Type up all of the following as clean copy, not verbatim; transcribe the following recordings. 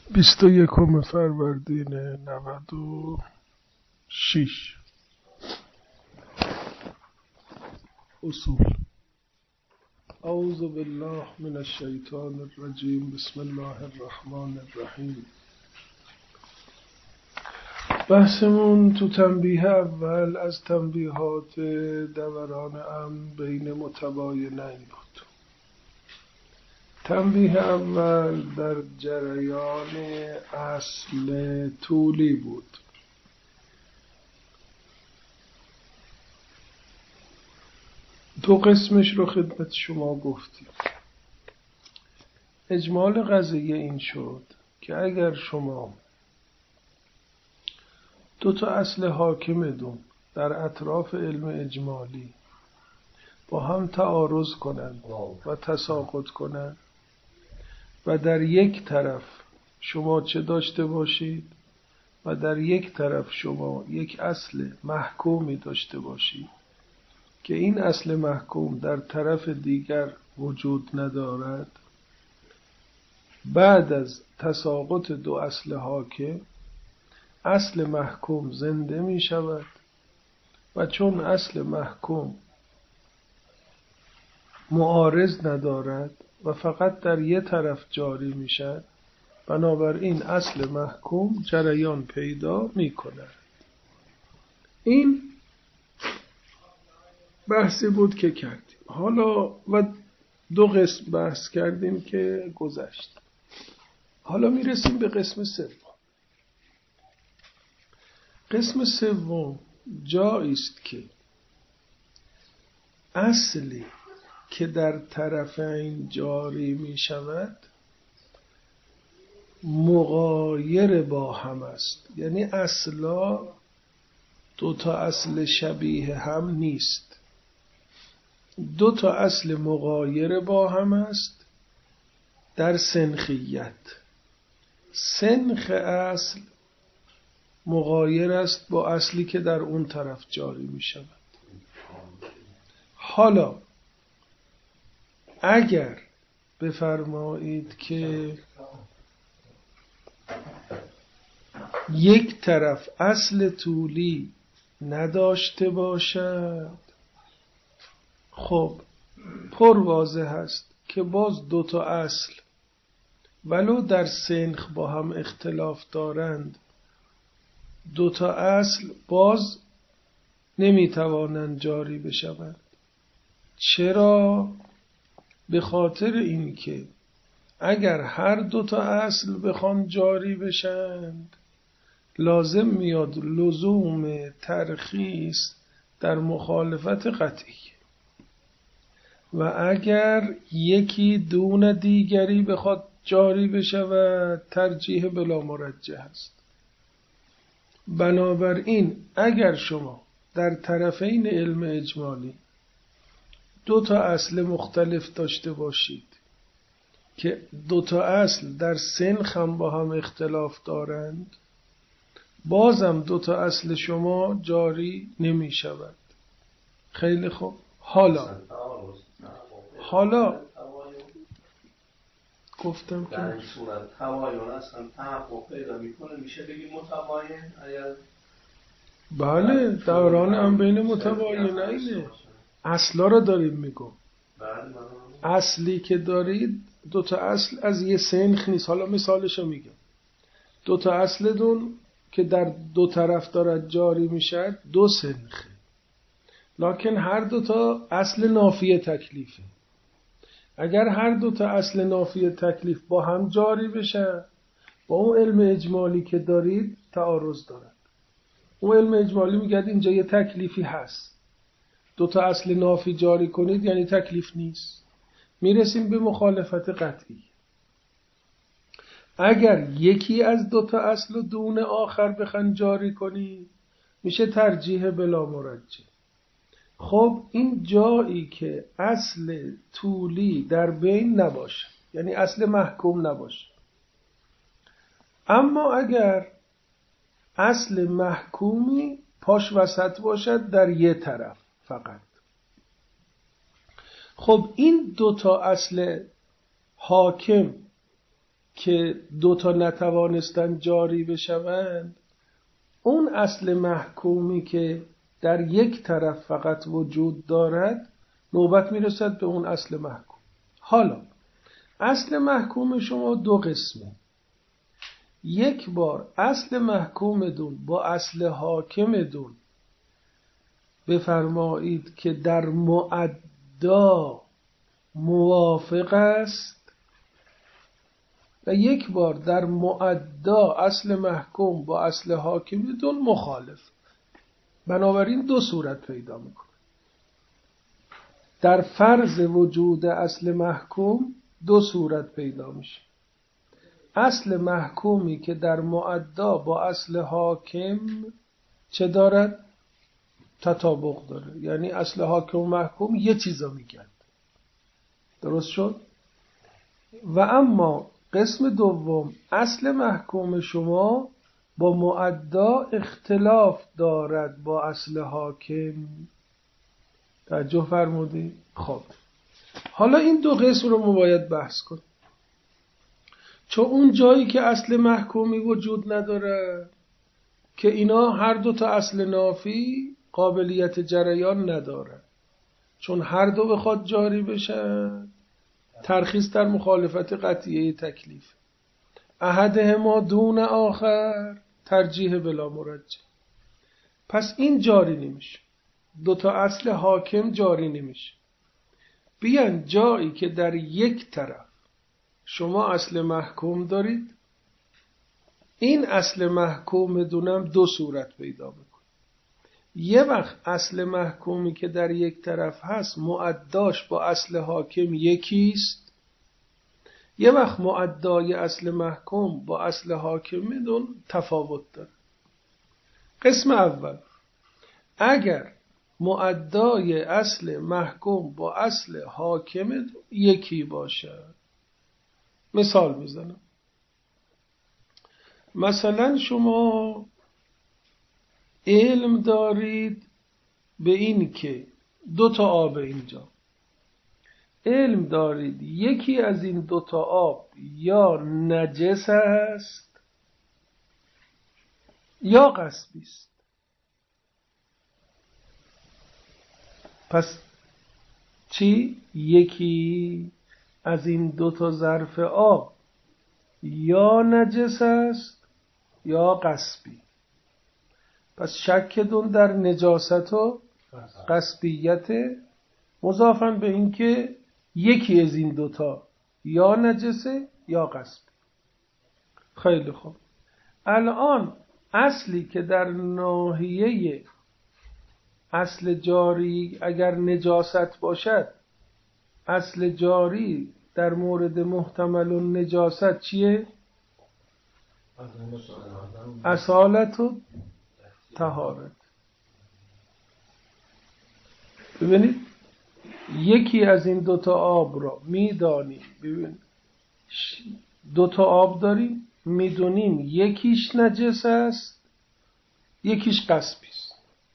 21 فروردین 96. اصول. اعوذ بالله من الشیطان الرجیم. بسم الله الرحمن الرحیم. بحثمون تو تنبیه اول از تنبیهات دوران امن بین متباینین بود. تنبیه اول در جریان اصل طولی بود. دو قسمش رو خدمت شما گفتیم. اجمال قضیه این شد که اگر شما دو تا اصل حاکم دون در اطراف علم اجمالی با هم تعارض کنند و تساقط کنند و در یک طرف شما چه داشته باشید و در یک طرف شما یک اصل محکومی داشته باشید که این اصل محکوم در طرف دیگر وجود ندارد، بعد از تساقط دو اصل حاکم اصل محکوم زنده می شود و چون اصل محکوم معارض ندارد و فقط در یک طرف جاری می شود، بنابراین اصل محکوم جریان پیدا می کند. این بحثی بود که کردیم. حالا و دو قسم بحث کردیم که گذشت. حالا می رسیم به قسم سوم. قسم سوم جایی است که اصلی که در طرفین جاری می شود مغایر با هم است، یعنی اصلا دو تا اصل شبیه هم نیست، دو تا اصل مغایر با هم است در سنخیت. سنخ اصل مغایر است با اصلی که در اون طرف جاری می شود. حالا اگر بفرمایید که یک طرف اصل طولی نداشته باشد، خب پر واضح است که باز دو تا اصل ولو در سنخ با هم اختلاف دارند، دو تا اصل باز نمیتوانند جاری بشوند. چرا؟ به خاطر اینکه اگر هر دو تا اصل بخوان جاری بشند لازم میاد لزوم ترخیص در مخالفت قطعی و اگر یکی دون دیگری بخواد جاری بشود ترجیح بلا مرجح است. بنابراین اگر شما در طرفین علم اجمالی دو تا اصل مختلف داشته باشید که دو تا اصل در سنخ هم با هم اختلاف دارند، بازم دو تا اصل شما جاری نمی شود. خیلی خوب. حالا گفتم که در این صورت تباین اصلا تحقق پیدا میکنه، میشه بگیم متباین؟ بله، دوران هم بین متباینینه. اصلا رو داریم میگم. اصلی که دارید دو تا اصل از یه سنخ نیست. حالا مثالشو میگم. دو تا اصل دون که در دو طرف دارد جاری میشه دو سنخه، لکن هر دو تا اصل نافی تکلیفه. اگر هر دو تا اصل نافی تکلیف با هم جاری بشه با اون علم اجمالی که دارید تعارض دارد. اون علم اجمالی میگه اینجا یه تکلیفی هست، دو تا اصل نافی جاری کنید یعنی تکلیف نیست. میرسیم به مخالفت قطعی. اگر یکی از دو تا اصل دون آخر بخوان جاری کنید میشه ترجیح بلا مرجح. خب این جایی که اصل طولی در بین نباشه، یعنی اصل محکوم نباشه. اما اگر اصل محکومی پاش وسط باشد در یه طرف فقط، خب این دو تا اصل حاکم که دوتا نتوانستن جاری بشوند، اون اصل محکومی که در یک طرف فقط وجود دارد نوبت میرسد به اون اصل محکوم. حالا اصل محکوم شما دو قسمه. یک بار اصل محکوم دون با اصل حاکم دون بفرمایید که در معدا موافق است و یک بار در معدا اصل محکوم با اصل حاکم دون مخالف. بنابراین دو صورت پیدا میکنه. در فرض وجود اصل محکوم دو صورت پیدا میشه. اصل محکومی که در معدا با اصل حاکم چه دارد؟ تطابق داره. یعنی اصل حاکم و محکوم یه چیزا میگن. درست شد؟ و اما قسم دوم، اصل محکوم شما با معدا اختلاف دارد با اصل حاکم. توجه فرمودی؟ خب حالا این دو قسم رو ما باید بحث کنیم. چون اون جایی که اصل محکومی وجود نداره که اینا هر دو تا اصل نافی قابلیت جریان نداره، چون هر دو بخواد جاری بشن ترخیص در مخالفت قطعیه تکلیف. احدهما دون آخر ترجیح بلا مرجح. پس این جاری نمیشه. دو تا اصل حاکم جاری نمیشه. بیان جایی که در یک طرف شما اصل محکوم دارید، این اصل محکوم دونم دو صورت پیدا میکنه. یه وقت اصل محکومی که در یک طرف هست معداش با اصل حاکم یکیست، یه وقت معدای اصل محکوم با اصل حاکم دون تفاوت داره. قسم اول، اگر معدای اصل محکوم با اصل حاکم یکی باشه، مثال میزنم. مثلا شما علم دارید به این که دو تا آب اینجا، علم دارید یکی از این دو تا آب یا نجس است یا غصبی است. پس چی؟ یکی از این دو تا ظرف آب یا نجس است یا غصبی. پس شک دون در نجاست و غصبیت مضافاً به این که یکی از این دوتا یا نجسه یا غصبی. خیلی خوب. الان اصلی که در ناحیه اصل جاری اگر نجاست باشد، اصل جاری در مورد محتمل و نجاست چیه؟ اصالت و طهارت. ببینید یکی از این دوتا آب را میدانیم. ببینید دوتا آب داریم، میدونیم یکیش نجس است یکیش غصبی است.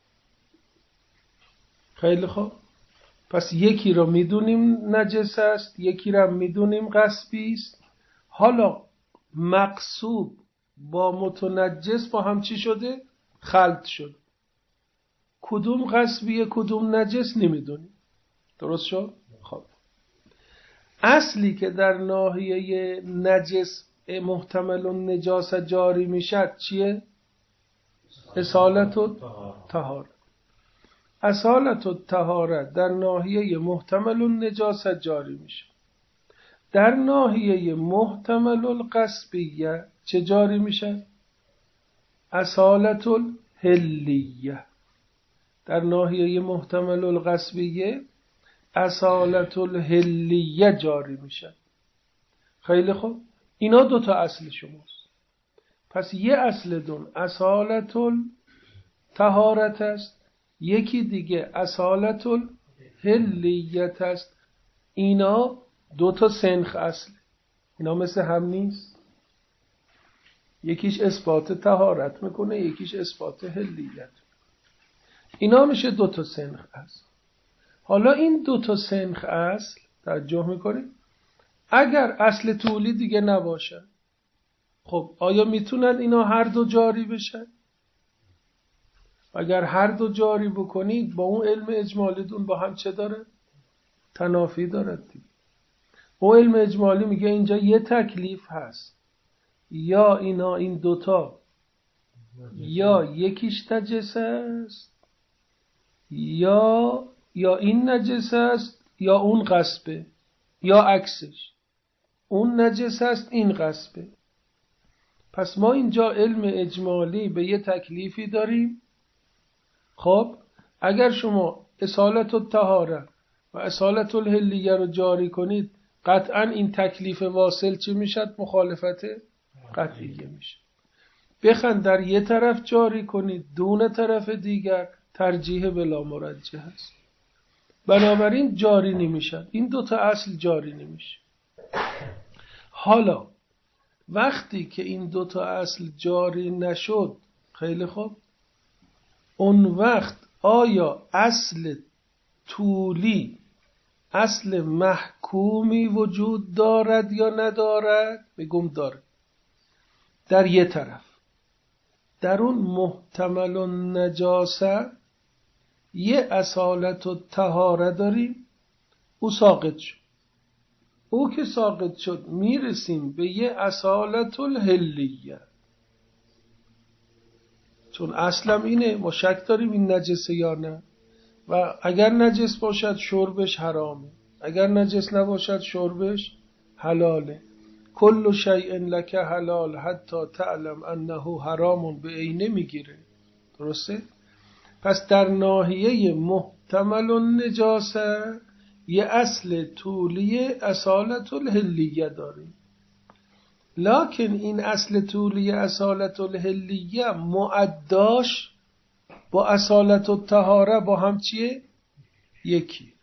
خیلی خوب. پس یکی را میدونیم نجس است، یکی را میدونیم غصبی است. حالا مقصود با متنجس با هم چی شده؟ خلط شد. کدوم غصبیه کدوم نجس نمیدونیم. درست شد؟ خب اصلی که در ناحیه نجس محتمل و نجاست جاری میشد چیه؟ اصالت و طهارت. اصالت و طهارت در ناحیه محتمل النجاست جاری میشه. در ناحیه محتمل الغصبیه چه جاری میشه؟ اصالت الحلیه. در ناحیه محتمل الغصبیه اصالت الحلیه جاری میشه. خیلی خوب. اینا دو تا اصل شماست. پس یه اصل دون اصالت الطهارت است، یکی دیگه اصالت الحلیت است. اینا دو تا سنخ اصل. اینا مثل هم نیست. یکیش اثبات طهارت میکنه، یکیش اثبات حلیت. اینا میشه دو تا سنخ اصل. حالا این دو تا سنخ اصل توجه میکنید، اگر اصل طولی دیگه نباشه، خب آیا میتونن اینا هر دو جاری بشن؟ اگر هر دو جاری بکنید با اون علم اجمالیتون با هم چه داره؟ تنافی دارد دیگه. اون علم اجمالی میگه اینجا یه تکلیف هست، یا اینا این دوتا یا یکیش نجس است یا این نجس است یا اون غصبه، یا عکسش، اون نجس است این غصبه. پس ما اینجا علم اجمالی به یه تکلیفی داریم. خب اگر شما اصالت الطهاره و اصالت الحلیه رو جاری کنید، قطعا این تکلیف واصل چی میشد؟ مخالفت قطعیه میشه. بخند در یه طرف جاری کنید دون طرف دیگر، ترجیح بلا مرجح است. بنابراین جاری نمیشد، این دوتا اصل جاری نمیشه. حالا وقتی که این دوتا اصل جاری نشد، خیلی خوب، اون وقت آیا اصل طولی، اصل محکومی وجود دارد یا ندارد؟ میگم داره. در یه طرف، در اون محتمل النجاسه یه اصالت و طهاره داریم، او ساقط شد. او که ساقط شد میرسیم به یه اصالت الحلیه، چون اصلم اینه، ما شک داریم این نجسه یا نه، و اگر نجس باشد شربش حرامه، اگر نجس نباشد شربش حلاله. کل شیء لک حلال حتی تعلم انه حرام به عینه میگیره. درسته؟ پس در ناحیه محتمل النجاسه یه اصل طولی اصالت الحلیه داریم، لکن این اصل طولی اصالت الحلیه معداش با اصالت الطهاره با هم چیه؟ یکی.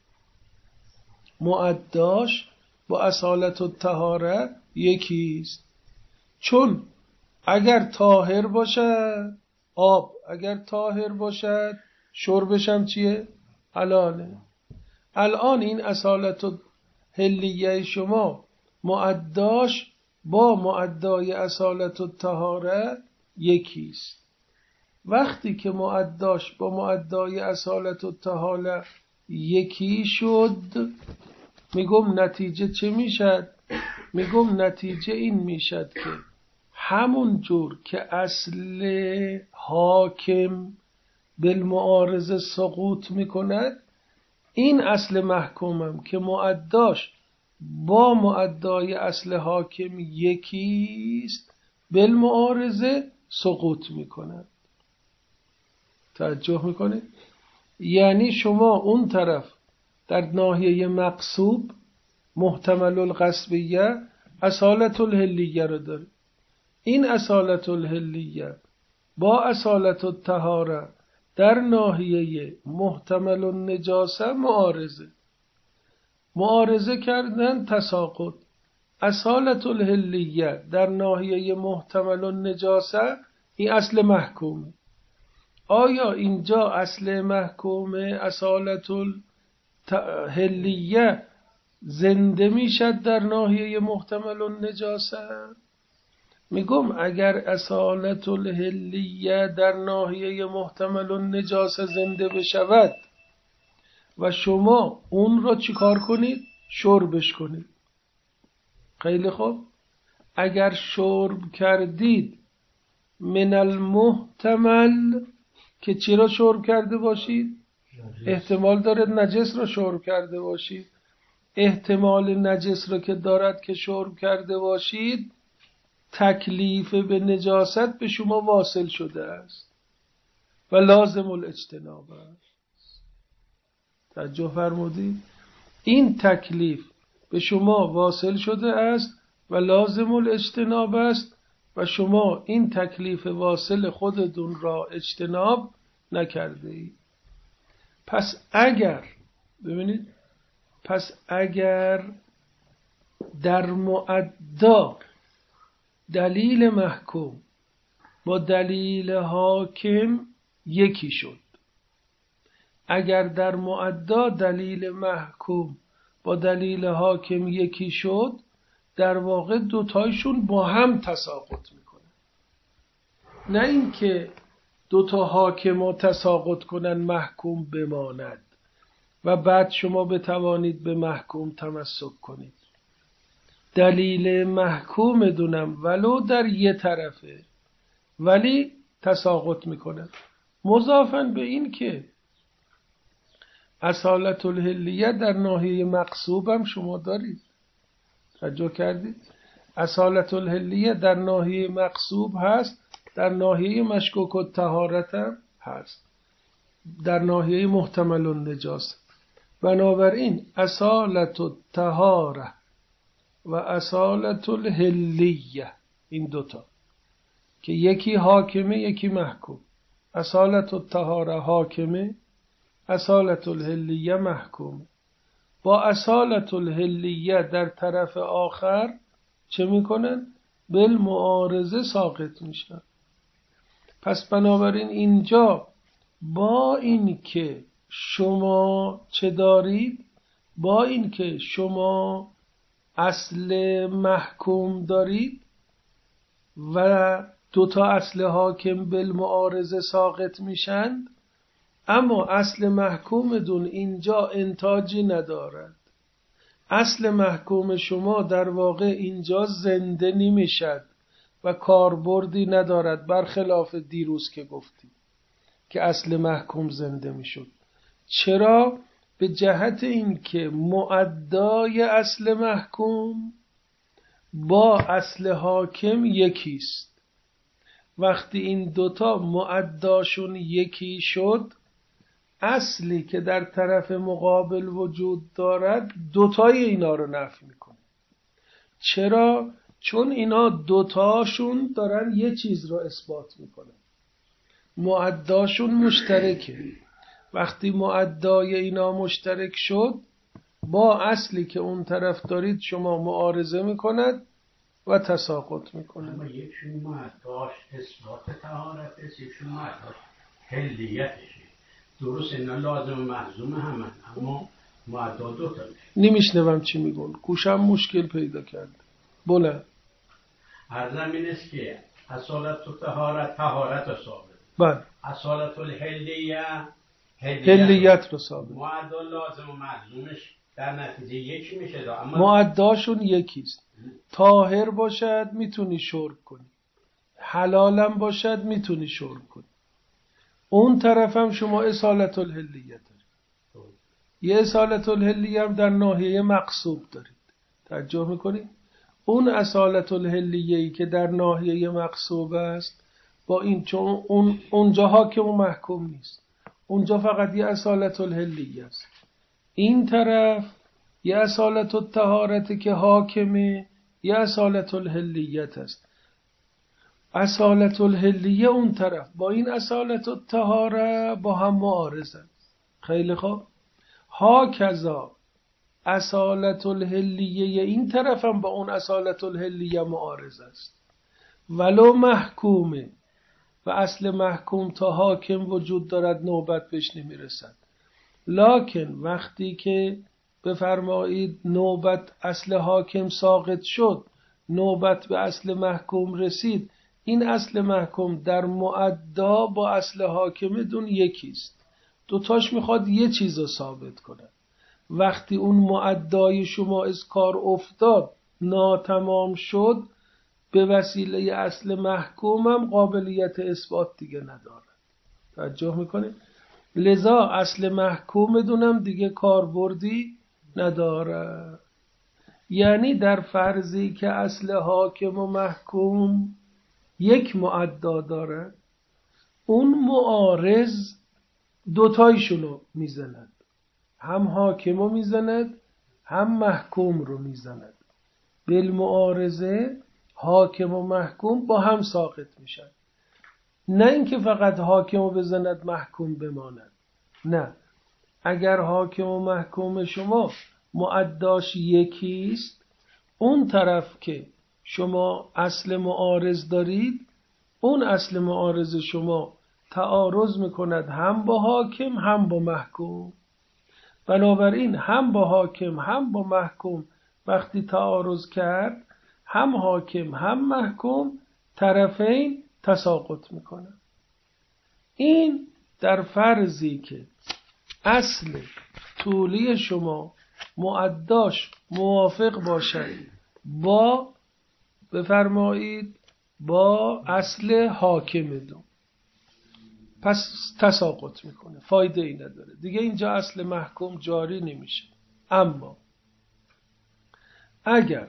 معداش با اصالت الطهاره یکیست. چون اگر طاهر باشد آب، اگر طاهر باشد شربش هم چیه؟ حلاله. الان این اصالت الحلیه شما معداش با معدای اصالت الطهاره یکیست. وقتی که معداش با معدای اصالت الطهاره یکی شد، میگم نتیجه چه میشد؟ میگم نتیجه این میشد که همون جور که اصل حاکم بالمعارضه سقوط میکند، این اصل محکومم که معداش با معدای اصل حاکم یکیست بالمعارضه سقوط میکند. توجه میکنید؟ یعنی شما اون طرف در ناحیه مقصوب محتمل الغصبیه اصالت الحلیه رو داره، این اصالت الحلیه با اصالت الطهاره در ناحیه محتمل النجاسه معارضه کردن، تساقط. اصالت الحلیه در ناحیه محتمل النجاسه این اصل محکومه. آیا اینجا اصل محکومه اصالت الحلیه زنده میشد در ناحیه محتمل النجاسه؟ میگم اگر اصالت الحلیه در ناحیه محتمل النجاسه زنده بشود و شما اون را چیکار کنید؟ شربش کنید. خیلی خوب، اگر شرب کردید من المحتمل، که چی را شرب کرده باشید؟ احتمال دارد نجس را شرب کرده باشید. احتمال نجس را که دارد که شرب کرده باشید، تکلیف به نجاست به شما واصل شده است و لازم الاجتناب است. توجه فرمودید؟ این تکلیف به شما واصل شده است و لازم الاجتناب است و شما این تکلیف واصل خودتون را اجتناب نکرده اید. پس اگر ببینید، پس اگر در معدا دلیل محکوم با دلیل حاکم یکی شد، اگر در معدا دلیل محکوم با دلیل حاکم یکی شد، در واقع دوتایشون با هم تساقط میکنن. نه اینکه دوتا حاکم تساقط کنن محکوم بماند و بعد شما بتوانید به محکوم تمسک کنید. دلیل محکوم دونم ولو در یه طرفه ولی تساقط میکنه. مضافاً به این که اصالت الحلیه در ناحیه مقصوب هم شما دارید. توجه کردید؟ اصالت الحلیه در ناحیه مقصوب هست، در ناحیه مشکوک الطهارت هم هست، در ناحیه محتمل النجاسه. بنابراین اصالت الطهاره و اصالت الحلیه، این دوتا که یکی حاکمه یکی محکوم، اصالت الطهاره حاکمه، اصالت الحلیه محکومه. با اصالت الحلیه در طرف آخر چه میکنن؟ بالمعارضه ساقط میشن. پس بنابراین اینجا با این که شما چه دارید؟ با این که شما اصل محکوم دارید و دوتا اصل حاکم بالمعارضه ساقط میشند، اما اصل محکوم دون اینجا انتاجی ندارد. اصل محکوم شما در واقع اینجا زنده نمیشد و کاربردی ندارد، برخلاف دیروز که گفتیم که اصل محکوم زنده میشد. چرا؟ به جهت اینکه مؤدای اصل محکوم با اصل حاکم یکیست. وقتی این دوتا مؤداشون یکی شد، اصلی که در طرف مقابل وجود دارد دوتای اینا رو نفی میکنه. چرا؟ چون اینا دوتاشون دارن یه چیز رو اثبات میکنن، مؤداشون مشترکه. وقتی مؤدای اینا مشترک شد، با اصلی که اون طرف دارید شما معارضه میکند و تساقط میکنه. اما یکشون مؤداش اثبات طهارت است، یکشون مؤداش حلیتشه. درست اینا لازم و ملزوم همن، اما مؤدا دوتا میشه. نمیشنوم چی میگون، گوشم مشکل پیدا کرد. بله. عرضم این است که اصالت و طهارت رو ثابت. بله. اصالت الحلیه حلیت رو ثابت. مؤدا لازم و ملزومش در نتیجه یکی میشه. اما مؤداشون یکیست. طاهر باشد میتونی شرب کنی، حلالم باشد میتونی شرب کنی. اون طرفم شما اصالت الحلیه دارید. یه اصالت الحلیه هم در ناحیه مقصوب دارید. توجه میکنید؟ اون اصالت الحلیه‌ای که در ناحیه مقصوب است با این، چون اونجا حاکم و محکوم نیست، اونجا فقط یه اصالت الحلیه است. این طرف یه اصالت الطهارت که حاکمه، یه اصالت الحلیت است. اصالت الحلیه اون طرف با این اصالت الطهاره با هم معارضن. خیلی خوب. هاکذا اصالت الحلیه این طرف هم با اون اصالت الحلیه معارض است، ولو محکومه و اصل محکوم تا حاکم وجود دارد نوبت بهش نمیرسد. لکن وقتی که بفرمایید نوبت اصل حاکم ساقط شد، نوبت به اصل محکوم رسید، این اصل محکوم در مؤدا با اصل حاکم دون یکیست. دوتاش میخواد یه چیز رو ثابت کنه. وقتی اون مؤدای شما از کار افتاد، ناتمام شد، به وسیله اصل محکومم قابلیت اثبات دیگه نداره. توجه میکنه؟ لذا اصل محکوم دونم دیگه کاربردی نداره. یعنی در فرضی که اصل حاکم و محکوم یک مؤدا داره، اون معارض دوتایشونو میزند، هم حاکم رو میزند هم محکوم رو میزند. بالمعارضه حاکم و محکوم با هم ساقط میشن. نه اینکه فقط حاکم رو بزند محکوم بماند، نه، اگر حاکم و محکوم شما مؤداش یکیست، اون طرف که شما اصل معارض دارید، اون اصل معارض شما تعارض میکند هم با حاکم هم با محکوم. بنابراین هم با حاکم هم با محکوم وقتی تعارض کرد، هم حاکم هم محکوم طرفین تساقط میکنن. این در فرضی که اصل طولی شما مؤداش موافق باشد با، بفرمایید، با اصل حاکم دو، پس تساقط میکنه، فایده ای نداره دیگه، اینجا اصل محکوم جاری نمیشه. اما اگر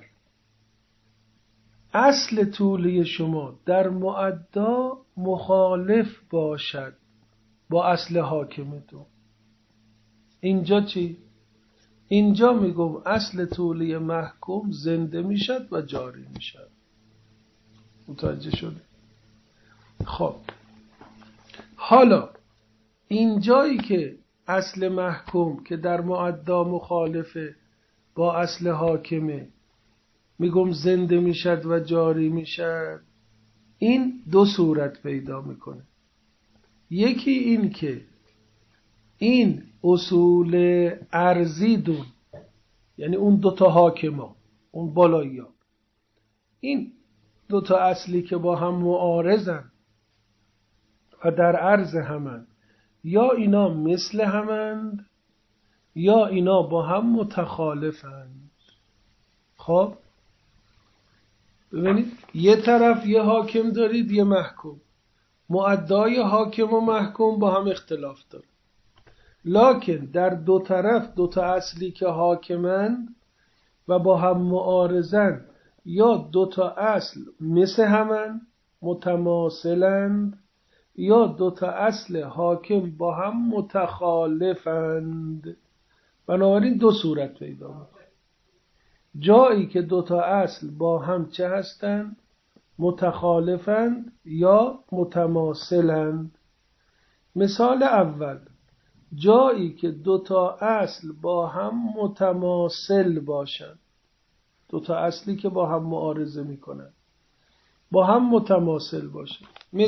اصل طولی شما در مؤدا مخالف باشد با اصل حاکم دو، اینجا چی؟ اینجا میگم اصل طولی محکوم زنده میشد و جاری میشد. متوجه شده؟ خب حالا اینجایی که اصل محکوم که در مؤدا مخالفه با اصل حاکمه میگم زنده میشد و جاری میشد، این دو صورت پیدا میکنه. یکی این که این اصول ارضی دون، یعنی اون دوتا حاکما، اون بالایی ها، این دوتا اصلی که با هم معارضن و در عرض همند، یا اینا مثل همند یا اینا با هم متخالفند. خب ببینید، یه طرف یه حاکم دارید یه محکوم، مؤدای حاکم و محکوم با هم اختلاف داره، لکن در دو طرف دوتا اصلی که حاکمند و با هم معارضند، یا دوتا اصل مثل همند متماثلند، یا دوتا اصل حاکم با هم متخالفند. بنابراین دو صورت پیدا میکنه. جایی که دوتا اصل با هم چه هستند؟ متخالفند یا متماثلند. مثال اول، جایی که دوتا اصل با هم متماثل باشند، دوتا اصلی که با هم معارضه میکنند با هم متماثل باشند،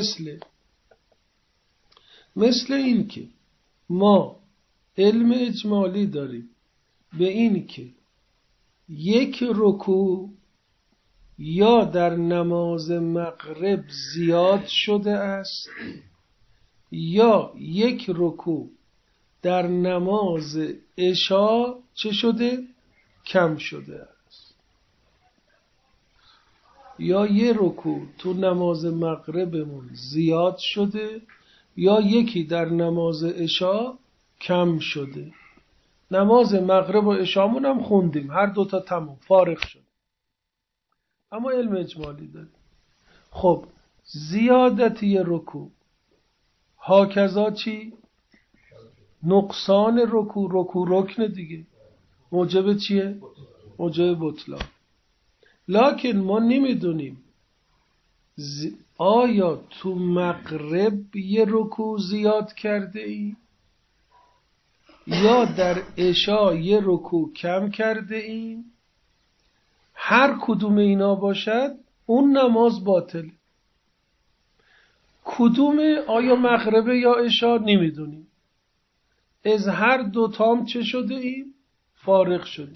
مثل این که ما علم اجمالی داریم به این که یک رکوع یا در نماز مغرب زیاد شده است یا یک رکوع در نماز عشا چه شده؟ کم شده است. یا یک رکوع تو نماز مغربمون زیاد شده یا یکی در نماز عشا کم شده. نماز مغرب و عشامون هم خوندیم، هر دوتا تمام فارغ شد، اما علم اجمالی داریم. خب زیادتی رکوع هاکذا چی؟ نقصان رکوع رکن دیگه، موجب چیه؟ موجب بطلان. لکن ما نمیدونیم آیا تو مغرب یه رکوع زیاد کرده ای یا در عشا یه رکوع کم کرده ایم. هر کدوم اینا باشد اون نماز باطل. کدوم، آیا مغربه یا عشا نمیدونیم، از هر دوتام چه شده ایم؟ فارغ شدیم.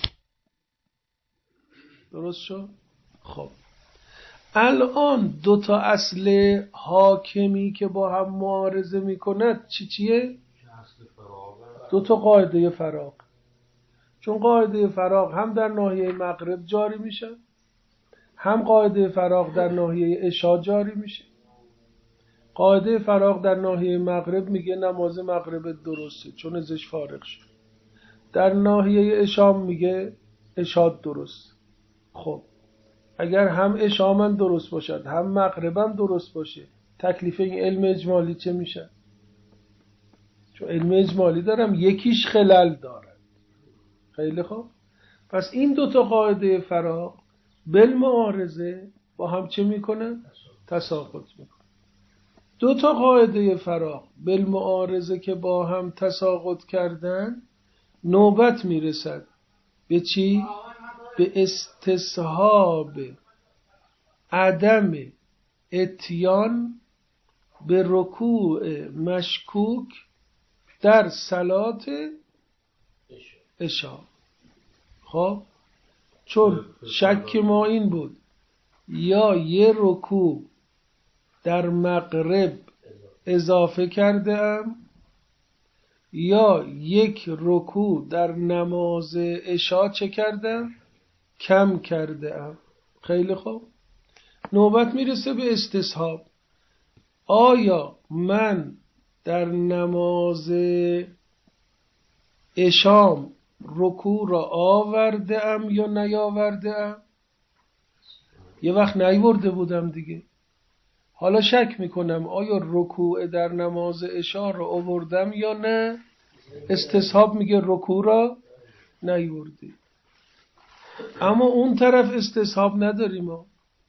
درست شد؟ خب الان دوتا اصل حاکمی که با هم معارضه میکند چیه؟ دوتا قاعده فراغ. چون قاعده فراغ هم در ناحیه مغرب جاری میشه، هم قاعده فراغ در ناحیه عشا جاری میشه. قاعده فراغ در ناحیه مغرب میگه نماز مغرب درسته چون ازش فارغ شد، در ناحیه عشا میگه عشا درست. خب اگر هم عشا درست باشد هم مغربم درست باشه، تکلیف این علم اجمالی چه میشه؟ چون علم اجمالی دارم یکیش خلل دارد. خیلی خوب، پس این دوتا قاعده فراغ بالمعارضه با هم چه میکنن؟ تساقط میکنن. دوتا قاعده فراغ بالمعارضه که با هم تساقط کردن، نوبت میرسد به چی؟ به استصحاب عدم اتیان به رکوع مشکوک در صلات عشا. خب چون شک ما این بود یا یه رکوع در مغرب اضافه کرده ام یا یک رکوع در نماز عشا چه کردم؟ کم کرده ام. خیلی خوب، نوبت میرسه به استصحاب. آیا من در نماز عشام رکوع را آورده ام یا نیاورده ام؟ یه وقت نیورده بودم دیگه. حالا شک میکنم آیا رکوع در نماز عشا را آوردم یا نه. استصحاب میگه رکوع را نیوردی. اما اون طرف استصحاب نداریم ما.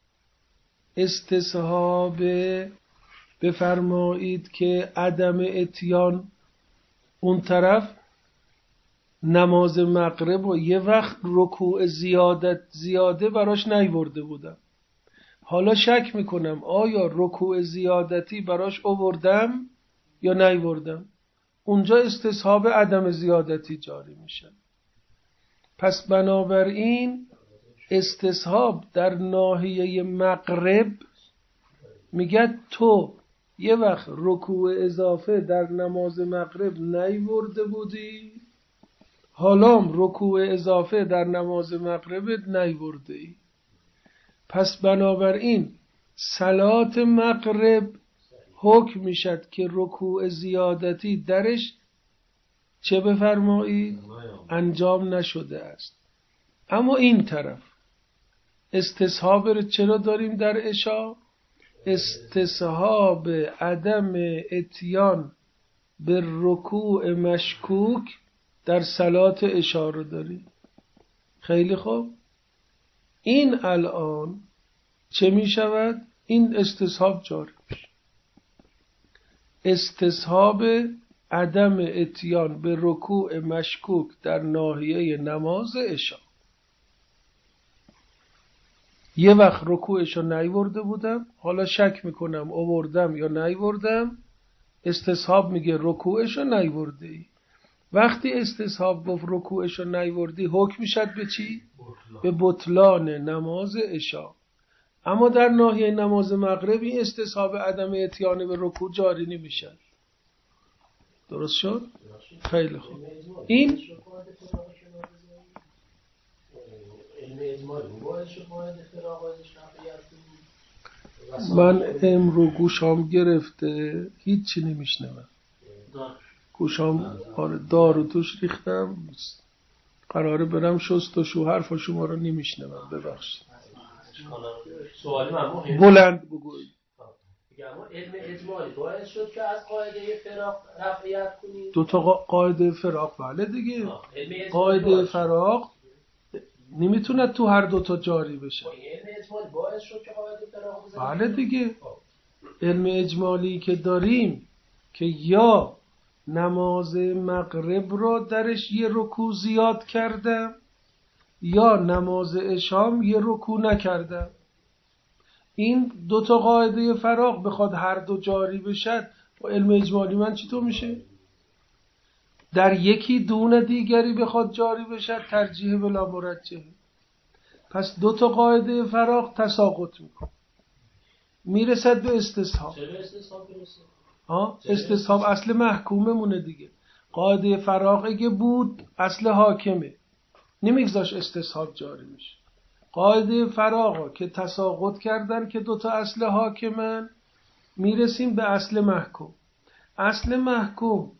استصحاب بفرمایید که عدم اتیان، اون طرف نماز مغرب و یه وقت رکوع زیاده براش نیورده بودم. حالا شک میکنم آیا رکوع زیادتی براش آوردم یا نیوردم. اونجا استصحاب عدم زیادتی جاری میشه. پس بنابراین استصحاب در ناحیه مغرب میگه تو یه وقت رکوع اضافه در نماز مغرب نیورده بودی، حالا رکوع اضافه در نماز مغرب نیورده ای. پس بنابراین صلات مغرب حکم میشد که رکوع زیادتی درش چه بفرمایید؟ انجام نشده است. اما این طرف استصحاب رو چرا داریم در عشا؟ استصحاب عدم اتیان به رکوع مشکوک در صلات عشا رو داریم. خیلی خوب، این الان چه می شود؟ این استصحاب جاری میشه. استصحاب عدم اتیان به رکوع مشکوک در ناحیه نماز عشا. یه وقت رکوعشو نیورده بودم، حالا شک میکنم آوردم یا نیوردم. استصحاب میگه رکوعشو نیورده ای. وقتی استصحاب گفت رکوعشو نیوردی، حکم میشد به چی؟ به بطلان نماز عشا. اما در ناحیه نماز مغرب این استصحاب عدم اتیان به رکوع جاری نمیشه. درست شد؟ خیلی خوب. این من امرو گوشام گرفته هیچی نمیشنوم. گوشام دارو توش ریختم، قراره برم شست و شو حرف شما رو نمیشنوم. ببخشید. بلند بگوید. اما علم اجمالی باعث شد که از قاعده فراق رفعیت کنید. دو تا قاعده فراق، بله دیگه. قاعده فراق نمیتونه تو هر دو تا جاری بشه. علم اجمالی باعث شد که قاعده فراق بزنید. بله دیگه. علم اجمالی که داریم که یا نماز مغرب رو درش یه رکوع زیاد کردم یا نماز عشام یه رکوع نکردم. این دو تا قاعده فراق بخواد هر دو جاری بشد، با علم اجمالی من چطور میشه؟ در یکی دون دیگری بخواد جاری بشد، ترجیح بلا مرجح. پس دو تا قاعده فراق تساقط میکنه، میرسد به استصحاب. چرا استصحاب میرسه؟ استصحاب اصل محکومه مونه دیگه. قاعده فراقی که بود اصل حاکمه، نمیگذاش استصحاب جاری میشه. قاعده فراقا که تساقط کردن که دوتا اصل حاکمن، میرسیم به اصل محکوم. اصل محکوم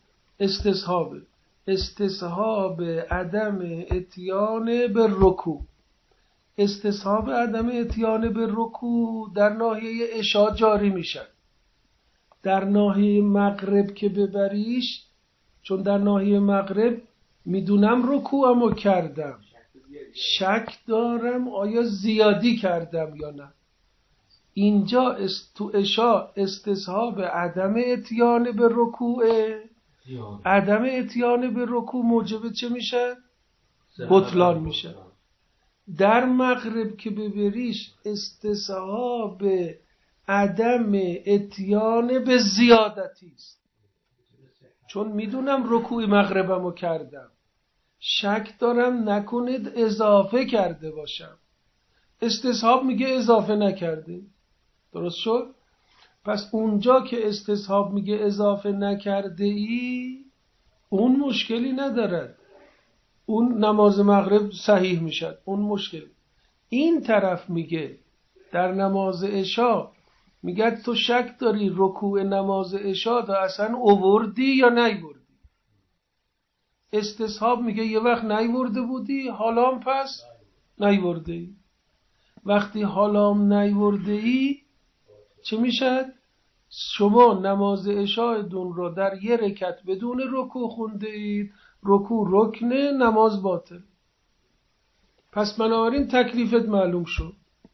استصحاب عدم اتیان به رکوع. استصحاب عدم اتیان به رکوع در ناحیه عشا جاری میشن. در ناحیه مغرب که ببریش، چون در ناحیه مغرب میدونم رکوعمو کردم، شک دارم آیا زیادی کردم یا نه. اینجا تو عشا استصحاب عدم اتیان به رکوع. عدم اتیان به رکوع موجب چه میشه؟ بطلان میشه. در مغرب که ببریش استصحاب عدم اتیان به زیادتی است، چون میدونم رکوع مغربمو کردم، شک دارم نکنید اضافه کرده باشم. استصحاب میگه اضافه نکرده. درست شد؟ پس اونجا که استصحاب میگه اضافه نکرده ای، اون مشکلی ندارد، اون نماز مغرب صحیح میشد، اون مشکل. این طرف میگه در نماز عشا، میگه تو شک داری رکوع نماز عشا دا اصلا اووردی یا نیوردی. استصحاب میگه یه وقت نیورده بودی، حالا هم پس نیورده ای. وقتی حالا هم نیورده ای چه میشد؟ شما نماز عشایتون رو در یه رکعت بدون رکوع خونده اید، رکوع رکنه، نماز باطل. پس بنابراین تکلیفت معلوم شد.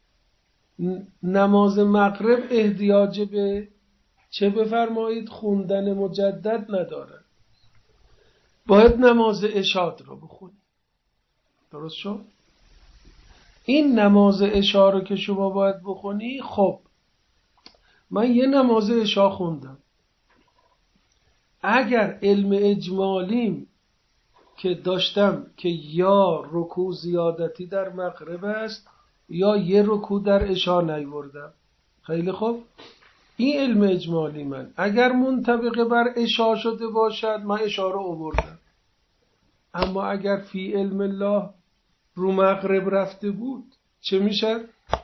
نماز مغرب احتیاج به چه بفرمایید؟ خوندن مجدد نداره، باید نماز عشا رو بخونی. درست شد؟ این نماز عشا رو که شما باید بخونی، خب من یه نماز عشا خوندم، اگر علم اجمالیم که داشتم که یا رکوع زیادتی در مغرب است یا یه رکوع در عشا نیوردم، خیلی خوب، این علم اجمالی من اگر منطبق بر عشا شده باشد من عشا رو آوردم. اما اگر فی علم الله رو مغرب رفته بود چه میشد؟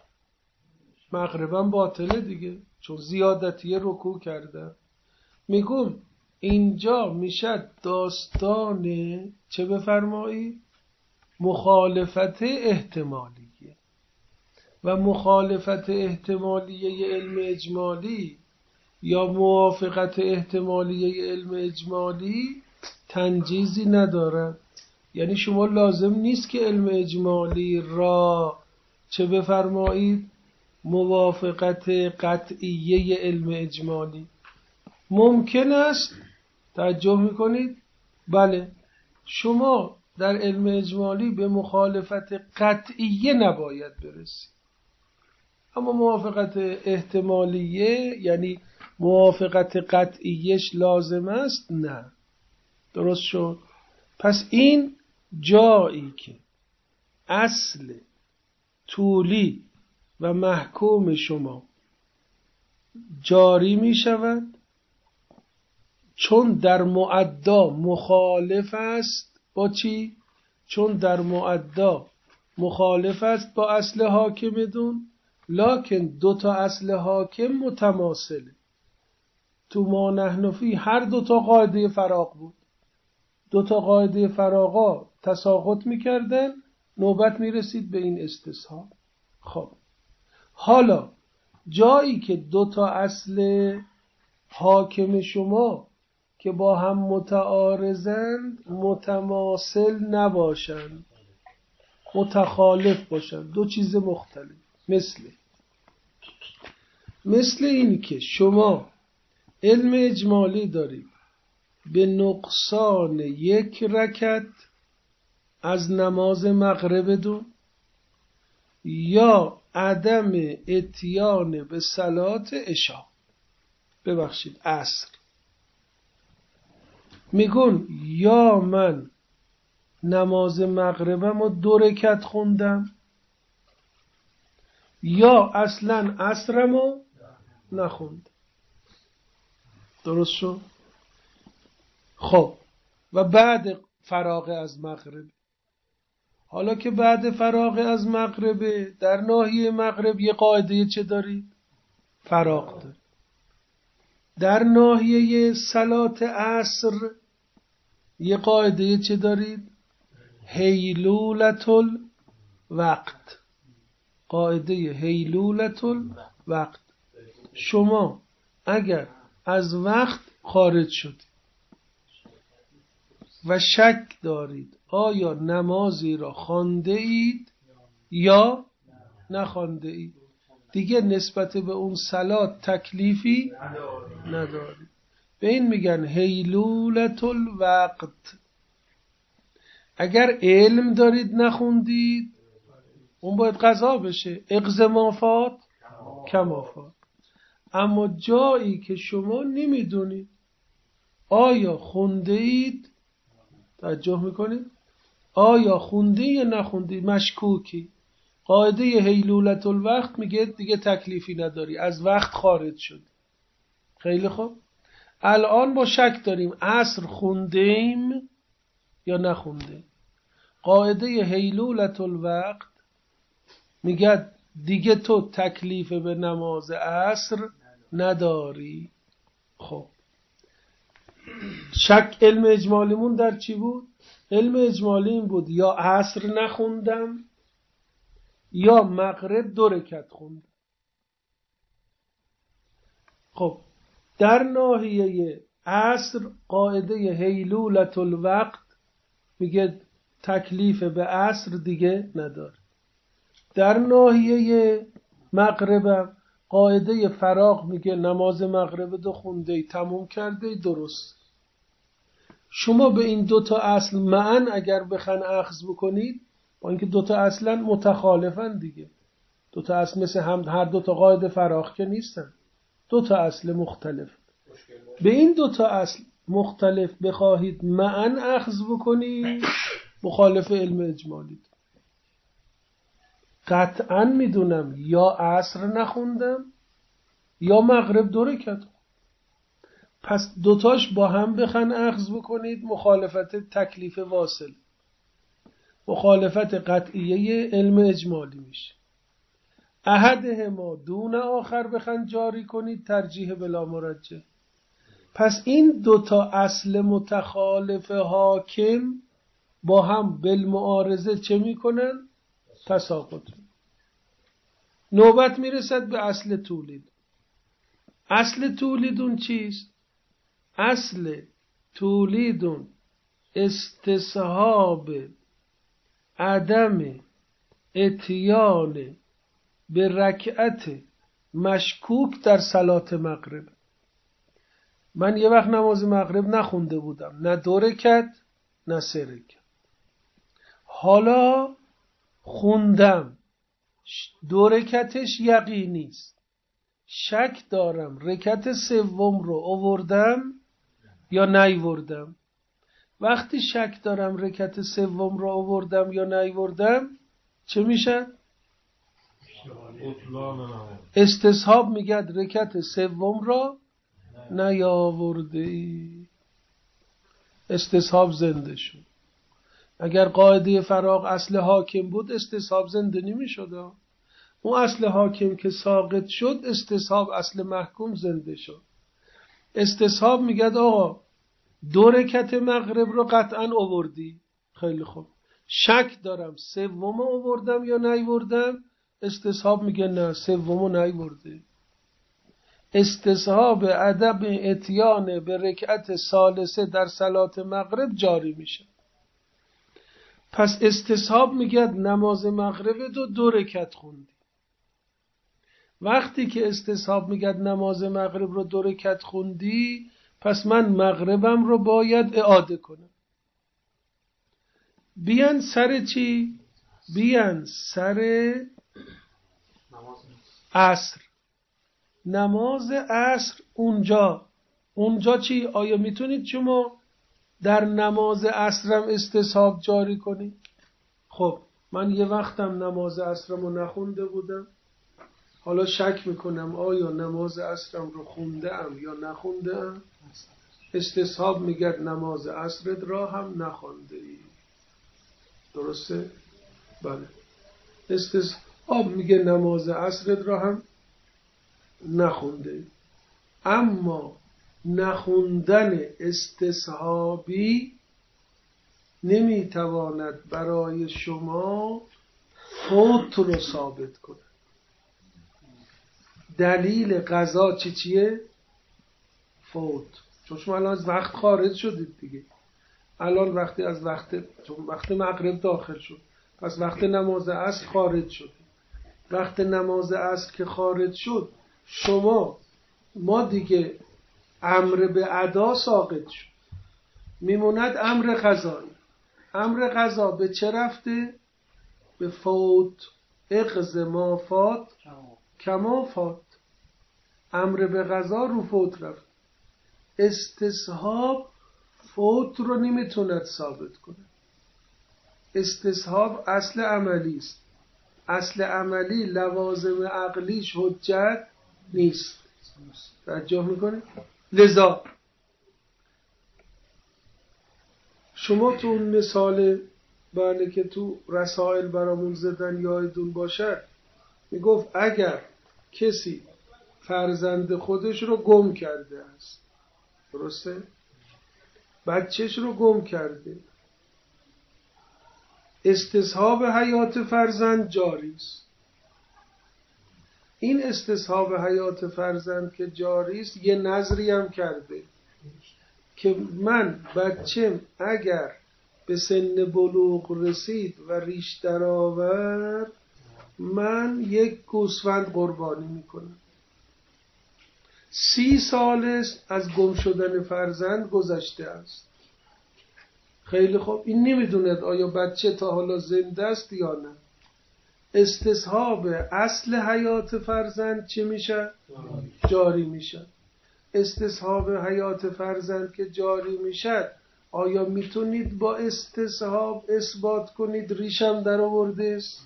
مغربم باطله دیگه، چون زیادتی رکوع کردم. میگم اینجا میشد داستان چه بفرمایی؟ مخالفت احتمالیه. و مخالفت احتمالیه علم اجمالی یا موافقت احتمالیه علم اجمالی تنجیزی ندارد. یعنی شما لازم نیست که علم اجمالی را چه بفرمایید؟ موافقت قطعیه علم اجمالی. ممکن است توجه میکنید؟ بله، شما در علم اجمالی به مخالفت قطعیه نباید برسید، اما موافقت احتمالیه یعنی موافقت قطعیش لازم است، نه. درست شد؟ پس این جایی که اصل طولی و محکوم شما جاری می شود چون در معدا مخالف است با چی؟ چون در معدا مخالف است با اصل حاکم دون، لکن دو تا اصل حاکم متماثله. تو ما نحن فی هر دو تا قاعده فراغ بود، دو تا قاعده فراغا تساقط میکردن، نوبت میرسید به این استصحاب. خب حالا جایی که دو تا اصل حاکم شما که با هم متعارضند متماثل نباشند، متخالف باشند، دو چیز مختلف، مثل این که شما علم اجمالی دارید به نقصان یک رکعت از نماز مغرب دو یا عدم اتیان به صلات عشا، ببخشید عصر، میگن یا من نماز مغربم رو 2 رکعت خوندم یا اصلا عصرم رو نخوندم. درست شد؟ خب و بعد فراغ از مغرب، حالا که بعد فراغ از مغرب در ناحیه مغرب یه قاعده چه دارید؟ فراغ دارید. در ناحیه صلات عصر یه قاعده چه دارید؟ حیلولت الوقت، قاعده حیلولت الوقت. شما اگر از وقت خارج شدید و شک دارید آیا نمازی را خوانده اید یا نخوانده اید، دیگه نسبت به اون صلات تکلیفی ندارید. به این میگن حیلولت الوقت. اگر علم دارید نخوندید اون باید قضا بشه، اقض مافات کمافات. اما جایی که شما نمیدونید آیا خونده اید، توجه میکنید، آیا خونده یا نخوندی، مشکوکی، قاعده هیلولت الوقت میگه دیگه تکلیفی نداری، از وقت خارج شد. خیلی خوب، الان با شک داریم عصر خوندیم یا نخوندیم. قاعده هیلولت الوقت میگه دیگه تو تکلیف به نماز عصر نداری. خب شک علم اجمالیمون در چی بود؟ علم اجمالی این بود یا عصر نخوندم یا مغرب 2 رکعت خوندم. خب در ناحیه عصر قاعده هیلولت الوقت میگه تکلیف به عصر دیگه نداره. در ناحیه مغربم قاعده فراغ میگه نماز مغرب 2 خونده تموم کرده درست. شما به این 2 تا اصل معن اگر بخواید اخذ بکنید، با اینکه 2 تا اصلا متخالفن دیگه، 2 تا اصل مثل هم هر 2 تا قاعده فراغ که نیستن، 2 تا اصل مختلف. به این 2 تا اصل مختلف بخواهید معن اخذ بکنید مخالف علم اجمالی. قطعا میدونم یا عصر نخوندم یا مغرب 2 رکعت. پس 2 تاش با هم بخواید اخذ بکنید مخالفت تکلیف واصل، مخالفت قطعیه علم اجمالی میشه. احدهما دون آخر بخواید جاری کنید ترجیح بلا مرجح. پس این 2 تا اصل متخالف حاکم با هم بالمعارضه چه میکنن؟ تساقط. نوبت میرسد به اصل تولید. اصل تولیدون چیست؟ اصل تولیدون استصحاب عدم اتیان به رکعت مشکوک در صلات مغرب. من یه وقت نماز مغرب نخونده بودم، نه 2 رکعت نه 3 رکعت. حالا خوندم، 2 رکعتش یقینی است، شک دارم رکعت 3 رو آوردم یا نیوردم. وقتی شک دارم رکعت 3 رو آوردم یا نیوردم چه میشه؟ استصحاب میگه رکعت 3 را نیاورده ای. استصحاب زنده شد. اگر قاعده فراغ اصل حاکم بود استصحاب زنده نمی شد. اون اصل حاکم که ساقط شد استصحاب اصل محکوم زنده شد. استصحاب میگه آقا 2 رکعت مغرب رو قطعا آوردی، خیلی خوب، شک دارم 3 آوردم یا نیوردم. استصحاب میگه نه 3 نیورده. استصحاب عدم اتیان به رکعت ثالثه در صلات مغرب جاری میشه. پس استصحاب میگه نماز مغرب 2 رکعت خوندی. وقتی که استصحاب میگه نماز مغرب رو 2 رکعت خوندی، پس من مغربم رو باید اعاده کنم. بیان سر چی؟ بیان سر عصر. نماز عصر اونجا چی؟ آیا میتونید شما در نماز عصرم استصحاب جاری کنید؟ خب من یه وقتم نماز عصرم رو نخونده بودم، حالا شک میکنم آیا نماز عصرم رو خونده ام یا نخونده ام. استصحاب میگه نماز عصرت را هم نخونده ای. درسته؟ بله. استصحاب میگه نماز عصرت را هم نخونده ای. اما نخوندن استصحابی نمیتواند برای شما فوت رو ثابت کنه. دلیل قضا چیه؟ فوت. چون شما الان از وقت خارج شدید دیگه. الان وقت مغرب داخل شد، پس وقت نماز عصر خارج شد. وقت نماز عصر که خارج شد ما دیگه امر به ادا ساقط شد، میموند امر قضایی. امر قضا به چه رفته؟ به فوت. اقض ما فات کما فات. امر به قضا رو فوت رفت. استصحاب فوت رو نمیتوند ثابت کنه. استصحاب اصل عملی است. اصل عملی لوازم عقلیش حجت نیست. توجه میکنه؟ لذا شما تو اون مثال بله که تو رسائل برامون زدن یادتون باشد، میگفت اگر کسی فرزند خودش رو گم کرده است، درسته؟ بچهش رو گم کرده، استصحاب حیات فرزند جاری است. این استصحاب حیات فرزند که جاری است یه نظری هم کرده که من بچم اگر به سن بلوغ رسید و ریش درآورد من یک گوسفند قربانی میکنم. 30 سال است از گم شدن فرزند گذشته است. خیلی خوب، این نمیدوند آیا بچه تا حالا زنده است یا نه. استصحاب اصل حیات فرزند چی میشه؟ جاری میشه. استصحاب حیات فرزند که جاری میشه، آیا میتونید با استصحاب اثبات کنید ریشم در آورده است؟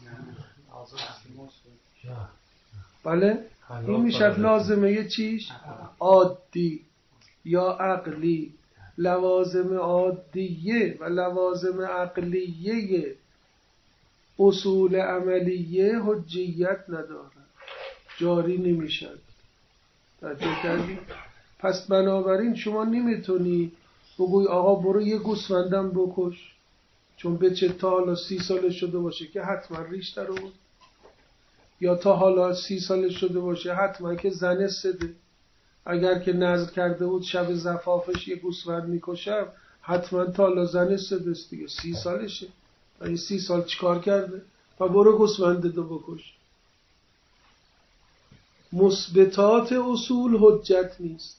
بله؟ این میشه لازمه چیش؟ عادی یا عقلی. لوازم عادیه و لوازم عقلیه اصول عملیه حجیت نداره، جاری نمیشن. توجه کردی؟ پس بنابراین شما نمیتونی بگوی آقا برو یه گوسفندم بکش، چون بچه تا حالا 30 سالش شده باشه که حتما ریش در آورد، یا تا حالا 30 سالش شده باشه حتما که زن سده. اگر که نذر کرده بود شب زفافش یه گوسفند میکشم، حتما تا حالا زن سده است دیگه، 30 سالشه. این 30 سال چیکار کرده؟ و برو گوسفند دو بکش. مثبتات اصول حجت نیست.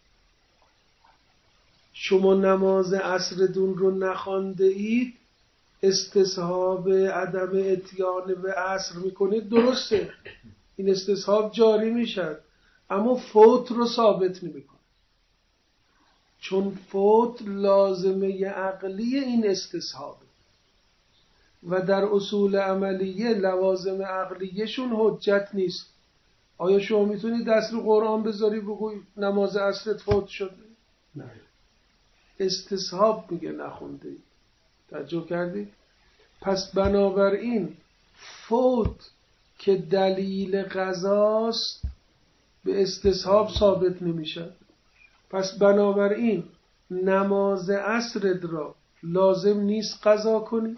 شما نماز عصرتون رو نخوانده اید، استصحاب عدم اتیان به عصر میکنید، درسته، این استصحاب جاری میشد، اما فوت رو ثابت نمیکنه، چون فوت لازمه عقلی این استصحابه و در اصول عملیه لوازم عقلیشون حجت نیست. آیا شما میتونی دست رو قرآن بذاری بگوی نماز عصرت فوت شده؟ نه، استصحاب میگه نخونده اید. توجه کردی؟ پس بنابراین فوت که دلیل قضاست به استصحاب ثابت نمیشه. پس بنابراین نماز عصرت را لازم نیست قضا کنی،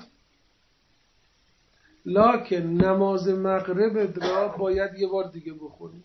لکن نماز مغربت را باید یه بار دیگه بخونی.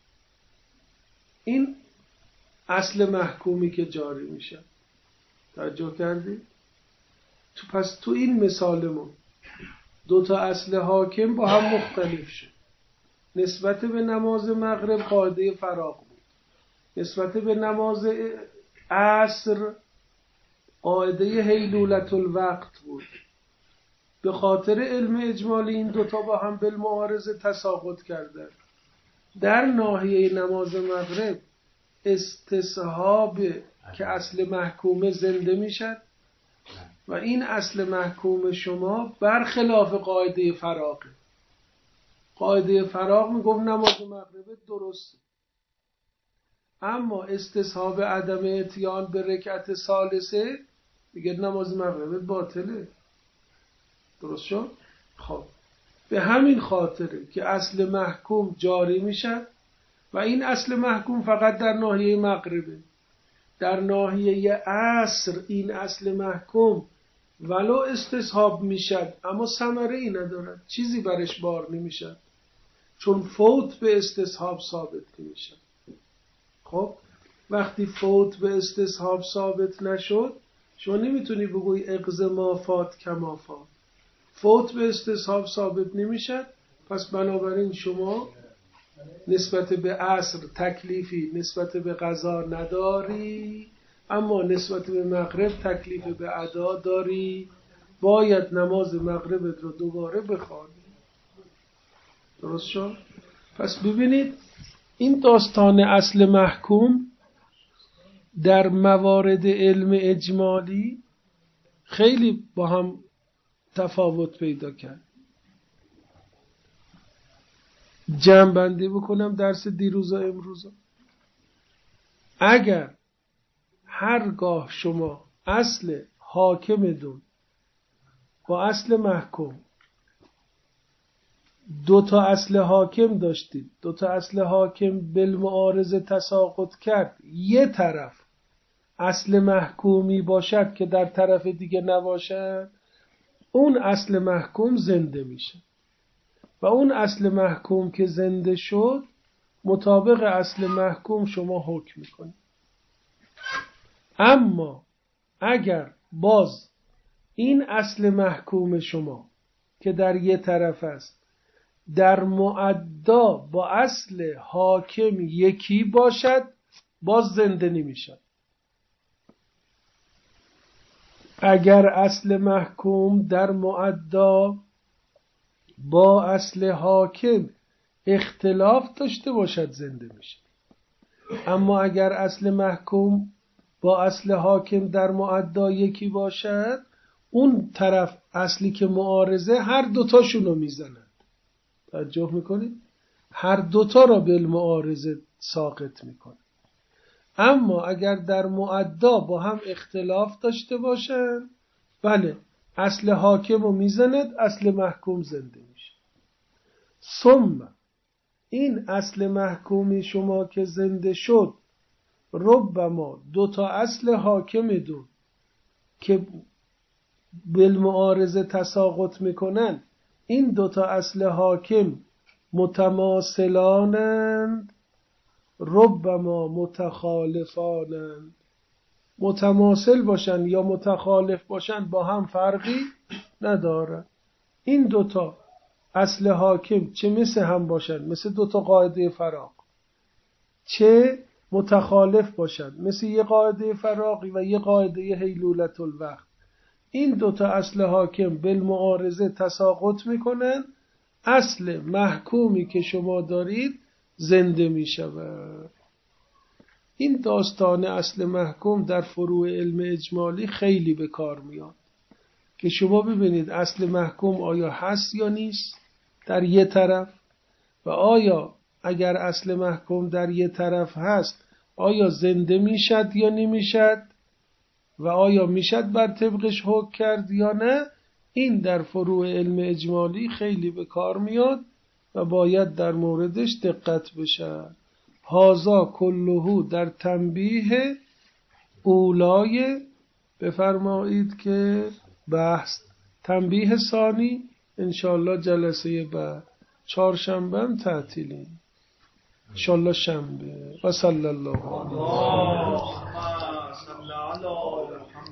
این اصل محکومی که جاری میشه. توجه کردی؟ پس تو این مثالمون 2 تا اصل حاکم با هم مختلف شد. نسبت به نماز مغرب قاعده فراغ بود، نسبت به نماز عصر قاعده حیلولة الوقت بود. به خاطر علم اجمالی این 2 تا با هم بالمعارضه تساقط کردن. در ناحیه نماز مغرب استصحاب که اصل محکومه زنده میشد و این اصل محکوم شما برخلاف قاعده فراغه. قاعده فراغ میگفت نماز مغرب درسته، اما استصحاب عدم اتیان به رکعت ثالثه میگه نماز مغرب باطله. درست شد؟ خب به همین خاطره که اصل محکوم جاری میشه و این اصل محکوم فقط در ناحیه مغربه. در ناحیه عصر این اصل محکوم ولو استصحاب میشد اما ثمره ای ندارد، چیزی برش بار نمیشد، چون فوت به استصحاب ثابت نمیشد. خب وقتی فوت به استصحاب ثابت نشد، شما نمیتونی بگوی اقض ما فات کما فات. فوت به استصحاب ثابت نمیشد، پس بنابراین شما نسبت به عصر تکلیفی نسبت به قضا نداری، اما نسبت به مغرب تکلیف به ادا داری، باید نماز مغربت رو دوباره بخوانی. درست شد؟ پس ببینید این داستان اصل محکوم در موارد علم اجمالی خیلی با هم تفاوت پیدا کرد. جمع بندی بکنم درس دیروز و امروز. اگر هرگاه شما اصل حاکمتون با اصل محکوم دو تا اصل حاکم داشتید، دو تا اصل حاکم بالمعارضه تساقط کرد، یه طرف اصل محکومی باشد که در طرف دیگه نباشد، اون اصل محکوم زنده میشه و اون اصل محکوم که زنده شد مطابق اصل محکوم شما حکم میکنید. اما اگر باز این اصل محکوم شما که در یه طرف است در معدا با اصل حاکم یکی باشد، باز زنده نمیشد. اگر اصل محکوم در معدا با اصل حاکم اختلاف داشته باشد زنده میشه. اما اگر اصل محکوم با اصل حاکم در معدا یکی باشد، اون طرف اصلی که معارضه هر دوتاشون رو میزند. توجه میکنید؟ هر دوتا را بالمعارضه ساقط میکنه. اما اگر در معدا با هم اختلاف داشته باشن، بله اصل حاکم رو میزند، اصل محکوم زنده میشه. ثم این اصل محکومی شما که زنده شد، ربما دو تا اصل حاکم دو که بالمعارضه تساقط میکنن، این دو تا اصل حاکم متماثلانند، ربما متخالفانند. متماثل باشن یا متخالف باشن با هم فرقی نداره. این دوتا اصل حاکم چه مثل هم باشن، مثل دوتا قاعده فراق، چه متخالف باشن مثل یه قاعده فراقی و یه قاعده حیلولت الوقت، این دوتا اصل حاکم بالمعارضه تساقط میکنن، اصل محکومی که شما دارید زنده میشود. این داستان اصل محکوم در فروع علم اجمالی خیلی به کار میاد که شما ببینید اصل محکوم آیا هست یا نیست در یه طرف، و آیا اگر اصل محکوم در یه طرف هست آیا زنده میشد یا نمیشد و آیا میشد بر طبقش حکم کرد یا نه. این در فروع علم اجمالی خیلی به کار میاد و باید در موردش دقت بشه. هازا کلهو در تنبیه اولای، بفرمایید که بحث تنبیه ثانی انشاءالله جلسه بعد، چهارشنبه هم تعطیلیم انشاءالله شنبه. و صلی الله علیه